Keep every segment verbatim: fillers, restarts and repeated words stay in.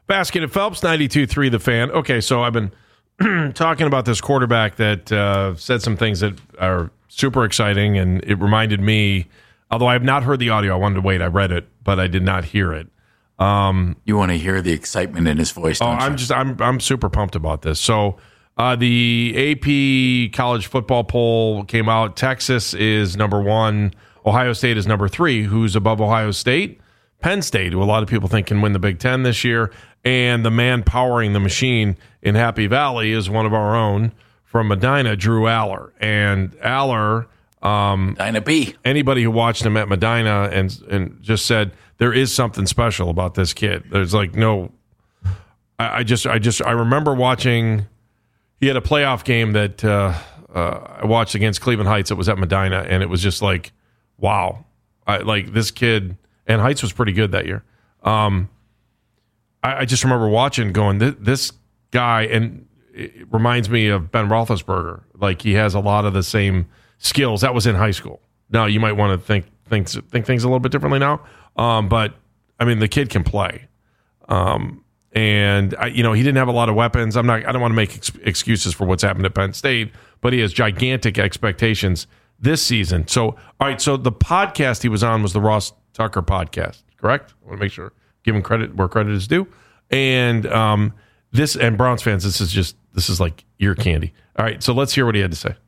Basket and Phelps, ninety-two three The Fan. Okay, so I've been talking about this quarterback that uh, said some things that are super exciting, and it reminded me, although I have not heard the audio, I wanted to wait, I read it, but I did not hear it. Um, you want to hear the excitement in his voice, don't oh, you? I'm just, I'm, I'm super pumped about this. So uh, the A P college football poll came out. Texas is number one. Ohio State is number three. Who's above Ohio State? Penn State, who a lot of people think can win the Big Ten this year. And the man powering the machine in Happy Valley is one of our own from Medina, Drew Aller. And Aller, um, Medina B. Anybody who watched him at Medina and and just said there is something special about this kid. There's like no, I, I just I just I remember watching. He had a playoff game that uh, uh, I watched against Cleveland Heights. It was at Medina, and it was just like, wow, I, like this kid. And Heights was pretty good that year. Um, I, I just remember watching, going, this, this guy, and it reminds me of Ben Roethlisberger. Like he has a lot of the same skills. That was in high school. Now you might want to think things think things a little bit differently now. Um, but I mean, the kid can play. Um, and I, you know, he didn't have a lot of weapons. I'm not. I don't want to make ex- excuses for what's happened at Penn State, but he has gigantic expectations this season. So, all right. So the podcast he was on was the Ross Tucker podcast, correct? I want to make sure, give him credit where credit is due. And um, this, and Browns fans, this is just, this is like ear candy. All right, so let's hear what he had to say.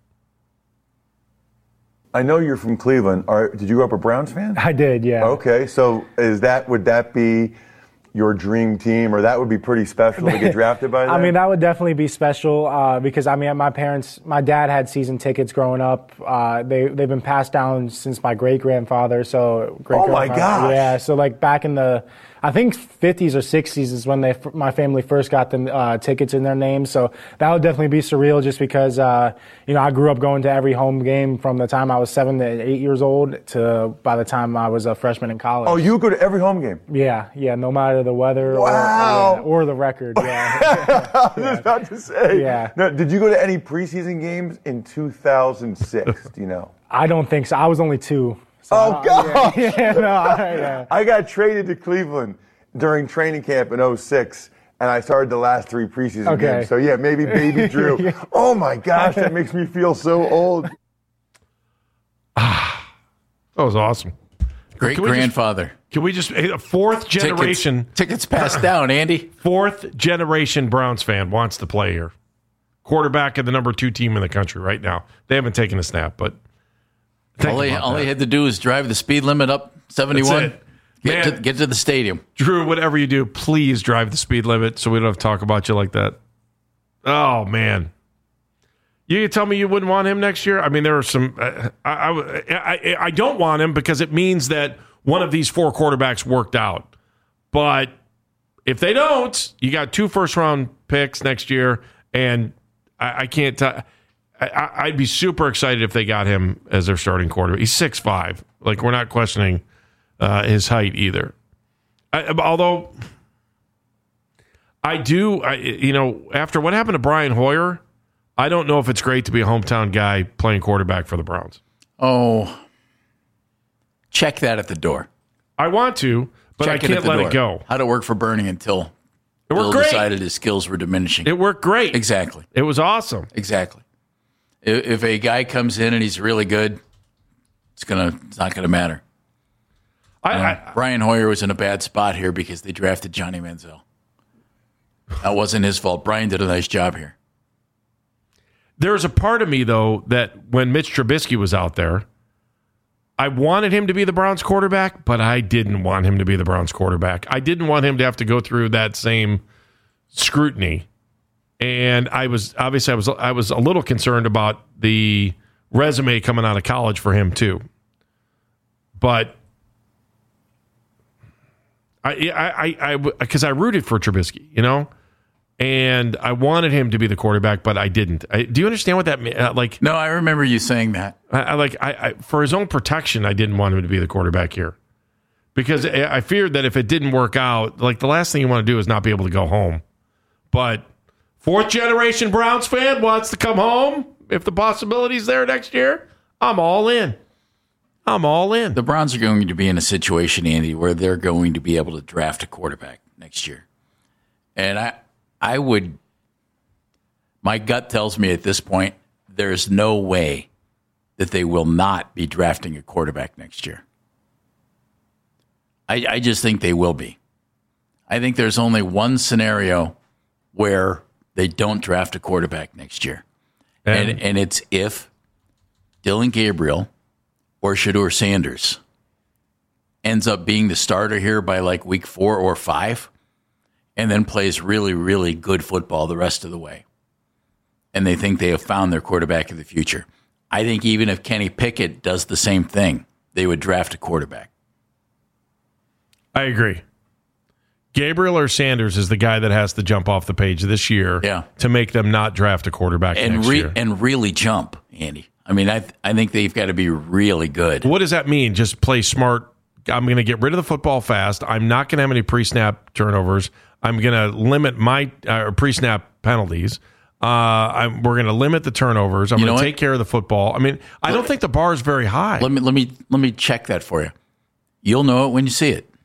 I know you're from Cleveland. Are, did you grow up a Browns fan? I did, yeah. Okay, so is that, would that be your dream team, or that would be pretty special to get drafted by them? I mean, that would definitely be special uh, because, I mean, my parents, my dad had season tickets growing up. Uh, they, they've been passed down since my great-grandfather. So great Oh, my gosh. Yeah, so like back in the, I think fifties or sixties is when they, my family first got the uh, tickets in their names. So that would definitely be surreal just because, uh, you know, I grew up going to every home game from the time I was seven to eight years old to by the time I was a freshman in college. Oh, you go to every home game? Yeah, yeah, no matter the weather wow. or, yeah, or the record. Yeah. I was just about to say. Yeah. Now, did you go to any preseason games in two thousand six? Do you know? I don't think so. I was only two. So oh, God. Yeah, yeah, no, I, yeah. I got traded to Cleveland during training camp in oh six, and I started the last three preseason okay. games. So, yeah, maybe baby Drew. yeah. Oh, my gosh, that makes me feel so old. Ah, that was awesome. Great can grandfather. Just, can we just, a fourth generation. Tickets, tickets passed down, Andy. Fourth generation Browns fan wants to play here. Quarterback of the number two team in the country right now. They haven't taken a snap, but. All they, all they had to do is drive the speed limit up seventy-one. Get to, get to the stadium. Drew, whatever you do, please drive the speed limit so we don't have to talk about you like that. Oh, man. You can tell me you wouldn't want him next year? I mean, there are some... Uh, I, I, I, I don't want him because it means that one of these four quarterbacks worked out. But if they don't, you got two first-round picks next year, and I, I can't tell... I, I'd be super excited if they got him as their starting quarterback. He's six five. Like, we're not questioning uh, his height either. I, although, I do, I, you know, after what happened to Brian Hoyer, I don't know if it's great to be a hometown guy playing quarterback for the Browns. Oh, check that at the door. I want to, but check I can't it let door. it go. How'd it work for Bernie until it Bill worked great. decided his skills were diminishing? It worked great. Exactly. It was awesome. Exactly. If a guy comes in and he's really good, it's gonna it's not gonna matter. I, you know, I, Brian Hoyer was in a bad spot here because they drafted Johnny Manziel. That wasn't his fault. Brian did a nice job here. There's a part of me, though, that when Mitch Trubisky was out there, I wanted him to be the Browns quarterback, but I didn't want him to be the Browns quarterback. I didn't want him to have to go through that same scrutiny. And I was obviously I was I was a little concerned about the resume coming out of college for him too. But I I I because I, I, I rooted for Trubisky, you know, and I wanted him to be the quarterback, but I didn't. I, do you understand what that means? Uh, like, no, I remember you saying that. I, I like I, I for his own protection, I didn't want him to be the quarterback here because I, I feared that if it didn't work out, like the last thing you want to do is not be able to go home. But fourth generation Browns fan wants to come home if the possibility's there next year. I'm all in. I'm all in. The Browns are going to be in a situation, Andy, where they're going to be able to draft a quarterback next year. And I, I would, my gut tells me at this point, there's no way that they will not be drafting a quarterback next year. I, I just think they will be. I think there's only one scenario where they don't draft a quarterback next year. And, and, and it's if Dillon Gabriel or Shedeur Sanders ends up being the starter here by like week four or five and then plays really, really good football the rest of the way. And they think they have found their quarterback of the future. I think even if Kenny Pickett does the same thing, they would draft a quarterback. I agree. Gabriel or Sanders is the guy that has to jump off the page this year yeah. to make them not draft a quarterback and next re- year. And really jump, Andy. I mean, I th- I think they've got to be really good. What does that mean? Just play smart. I'm going to get rid of the football fast. I'm not going to have any pre-snap turnovers. I'm going to limit my uh, pre-snap penalties. Uh, I'm, we're going to limit the turnovers. I'm going to take care of the football. I mean, I don't think the bar is very high. Let me let me let me check that for you. You'll know it when you see it.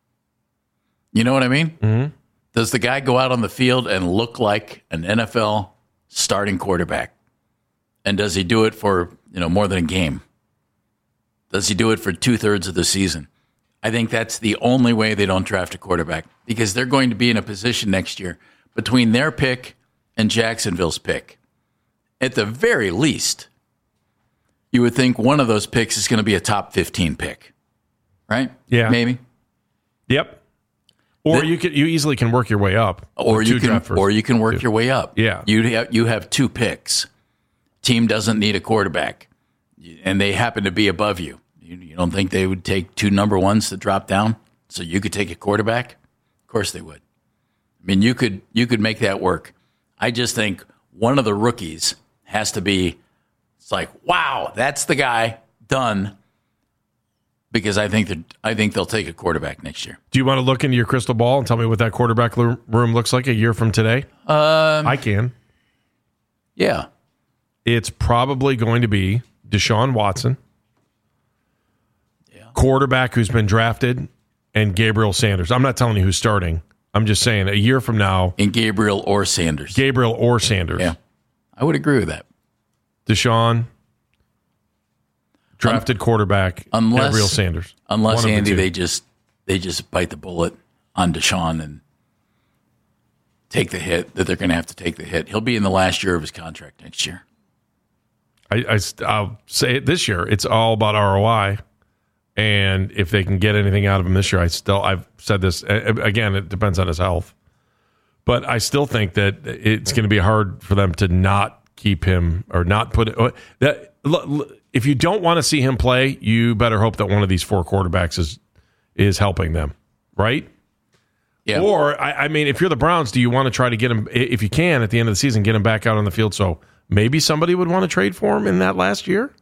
You know what I mean? Mm-hmm. Does the guy go out on the field and look like an N F L starting quarterback? And does he do it for, you know, more than a game? Does he do it for two-thirds of the season? I think that's the only way they don't draft a quarterback, because they're going to be in a position next year between their pick and Jacksonville's pick. At the very least, you would think one of those picks is going to be a top fifteen pick, right? Yeah. Maybe. Yep. Or the, you can you easily can work your way up. Or you can or you can work two. your way up. Yeah. You have you have two picks. Team doesn't need a quarterback, and they happen to be above you. You, you don't think they would take two number ones to drop down so you could take a quarterback? Of course they would. I mean, you could you could make that work. I just think one of the rookies has to be, it's like, wow, that's the guy, done. Because I think that I think they'll take a quarterback next year. Do you want to look into your crystal ball and tell me what that quarterback room looks like a year from today? Um, I can. Yeah. It's probably going to be Deshaun Watson, yeah. quarterback who's been drafted, and Gabriel Sanders. I'm not telling you who's starting. I'm just saying a year from now. And Gabriel or Sanders. Gabriel or Sanders. Yeah. I would agree with that. Deshaun, drafted um, quarterback, unless, Gabriel Sanders. Unless, Andy, they just they just bite the bullet on Deshaun and take the hit that they're going to have to take the hit. He'll be in the last year of his contract next year. I, I, I'll say it this year. It's all about R O I. And if they can get anything out of him this year, I still, I've said this, again, it depends on his health. But I still think that it's going to be hard for them to not keep him or not put it. That, if you don't want to see him play, you better hope that one of these four quarterbacks is is helping them, right? Yeah. Or, I, I mean, if you're the Browns, do you want to try to get him, if you can, at the end of the season, get him back out on the field so maybe somebody would want to trade for him in that last year?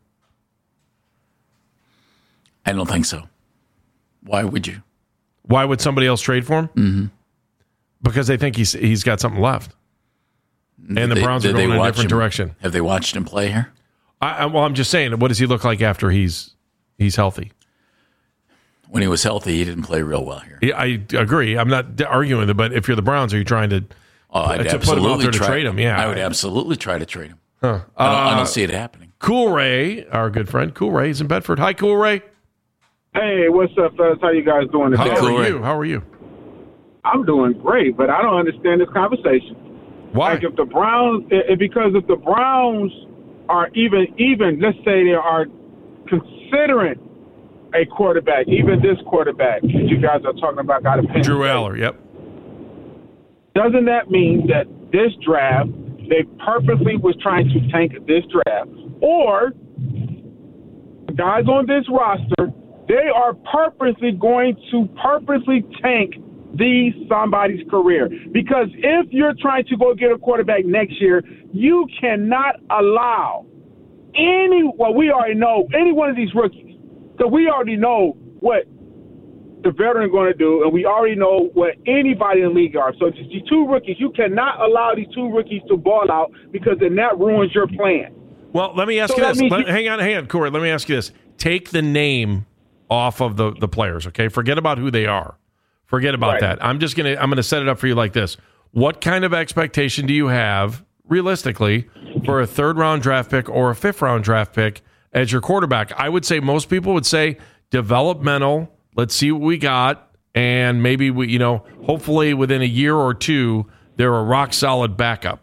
I don't think so. Why would you? Why would somebody else trade for him? Mm-hmm. Because they think he's he's got something left. And did the they, Browns are going in a different him, direction. Have they watched him play here? I, I, well, I'm just saying, what does he look like after he's he's healthy? When he was healthy, he didn't play real well here. Yeah, I agree. I'm not arguing with it, but if you're the Browns, are you trying to, oh, I'd to put him out there to try, trade him? Yeah, I would absolutely try to trade him. Huh. I, don't, uh, I don't see it happening. Cool Ray, our good friend, Cool Ray is in Bedford. Hi, Cool Ray. Hey, what's up, fellas? How you guys doing today? How Cool are Ray. you? How are you? I'm doing great, but I don't understand this conversation. Why? Like if the Browns, it, because if the Browns are even, even let's say they are considering a quarterback, even this quarterback that you guys are talking about, got a Penn Drew State, Aller, yep. Doesn't that mean that this draft, they purposely was trying to tank this draft, or guys on this roster, they are purposely going to purposely tank these somebody's career? Because if you're trying to go get a quarterback next year, you cannot allow any, well, we already know, any one of these rookies, because we already know what the veteran is going to do, and we already know what anybody in the league are. So these two rookies, you cannot allow these two rookies to ball out, because then that ruins your plan. Well, let me ask So you that this. means Let, you- hang on, hang on, Corey. Let me ask you this. Take the name off of the, the players, okay? Forget about who they are. Forget about Right. that. I'm just gonna I'm gonna set it up for you like this. what kind of expectation do you have realistically for a third round draft pick or a fifth round draft pick as your quarterback? I would say most people would say developmental. Let's see what we got. And maybe we, you know, hopefully within a year or two, they're a rock solid backup.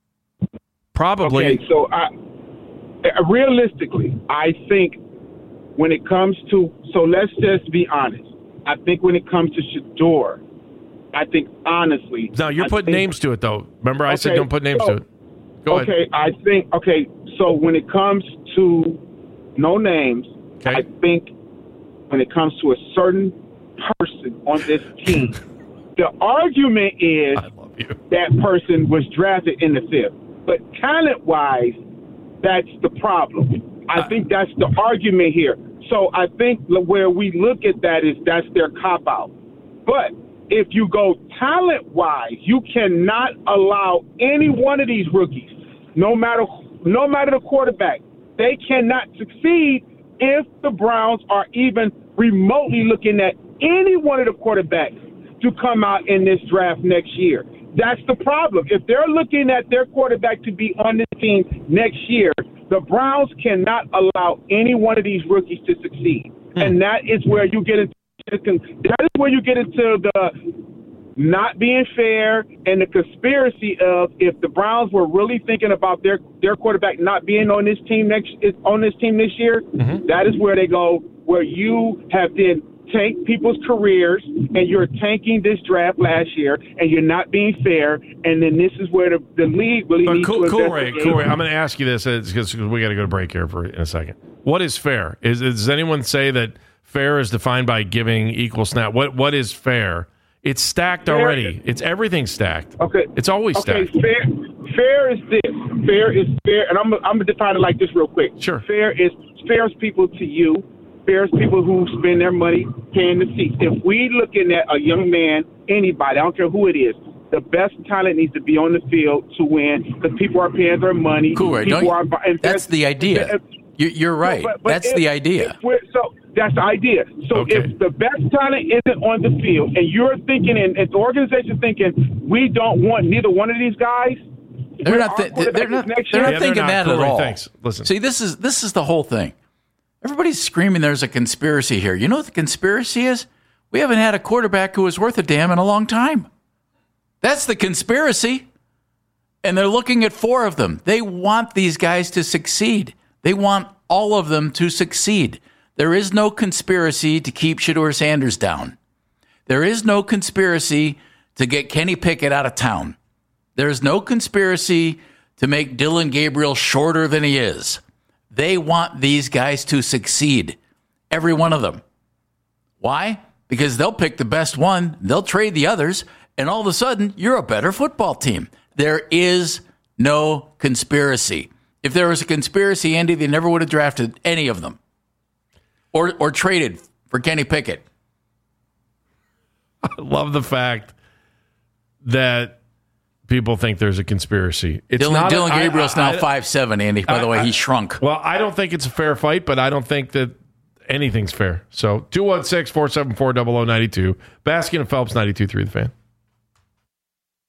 Probably. Okay, so I, realistically, I think when it comes to, so let's just be honest. I think when it comes to Shedeur, I think honestly. No, you're I putting think, names to it, though. Remember, I okay, said don't put names so, to it. Go okay, ahead. I think, okay, so when it comes to no names, Okay. I think when it comes to a certain person on this team, the argument is I love you. that person was drafted in the fifth. But talent-wise, that's the problem. I think that's the argument here. So I think where we look at that is that's their cop-out. But if you go talent-wise, you cannot allow any one of these rookies, no matter no matter the quarterback, they cannot succeed if the Browns are even remotely looking at any one of the quarterbacks to come out in this draft next year. That's the problem. If they're looking at their quarterback to be on this team next year, the Browns cannot allow any one of these rookies to succeed. Hmm. And that is where you get into that is where you get into the not being fair and the conspiracy of if the Browns were really thinking about their, their quarterback not being on this team next on this team this year, mm-hmm. that is where they go, where you have then tank people's careers, and you're tanking this draft last year, and you're not being fair, and then this is where the, the league really but needs cool, to cool, Ray, investigate. cool, Ray, I'm going to ask you this because we got to go to break here for in a second. What is fair? Is does anyone say that fair is defined by giving equal snap? What what is fair? It's stacked fair, already. It's everything's stacked. Okay, it's always okay, stacked. Fair, fair is this. Fair is fair, and I'm I'm gonna define it like this real quick. Sure. Fair is fair is people to you. There's people who spend their money paying the seats. If we looking at a young man, anybody, I don't care who it is, the best talent needs to be on the field to win because people are paying their money. Cool, right? People are, that's the idea. You, you're right. But, but that's if, the idea. So that's the idea. So okay. if the best talent isn't on the field, and you're thinking, and, and the organization thinking, we don't want neither one of these guys. They're not. Th- they're not. They're not yeah, thinking they're not. that cool, at all. Thanks. Listen. See, this is this is the whole thing. Everybody's screaming there's a conspiracy here. You know what the conspiracy is? We haven't had a quarterback who was worth a damn in a long time. That's the conspiracy. And they're looking at four of them. They want these guys to succeed. They want all of them to succeed. There is no conspiracy to keep Shedeur Sanders down. There is no conspiracy to get Kenny Pickett out of town. There is no conspiracy to make Dillon Gabriel shorter than he is. They want these guys to succeed, every one of them. Why? Because they'll pick the best one, they'll trade the others, and all of a sudden, you're a better football team. There is no conspiracy. If there was a conspiracy, Andy, they never would have drafted any of them or or traded for Kenny Pickett. I love the fact that people think there's a conspiracy. It's Dillon, not Dillon a, Gabriel's I, I, now five seven, Andy. By I, the way, I, he shrunk. Well, I don't think it's a fair fight, but I don't think that anything's fair. So two one six, four seven four, zero zero nine two. Baskin and Phelps, ninety-two point three The Fan.